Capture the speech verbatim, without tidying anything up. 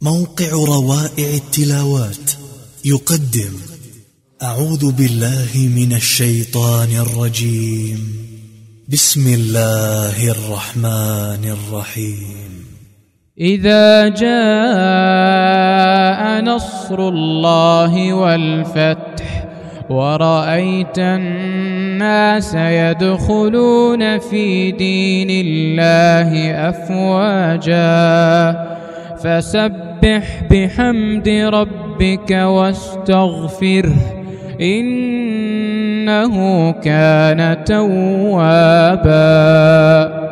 موقع روائع التلاوات يقدم أعوذ بالله من الشيطان الرجيم. بسم الله الرحمن الرحيم. إذا جاء نصر الله والفتح ورأيت الناس يدخلون في دين الله أفواجا فسبح بحمد ربك واستغفره إنه كان توابا.